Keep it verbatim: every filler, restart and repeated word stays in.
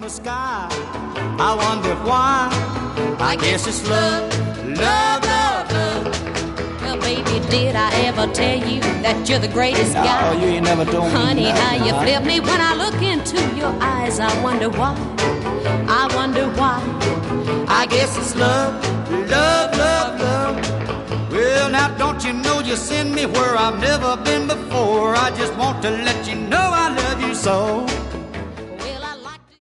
the sky. I wonder why. I guess it's love, love, love, love. Well, baby, did I ever tell you that you're the greatest no, guy? No, you ain't never told me. Honey, nothing, how you huh? flip me when I look into your eyes. I wonder why. I wonder why. I guess it's love, love, love, love. Well, now don't you know you send me where I've never been before. I just want to let you know I love you so.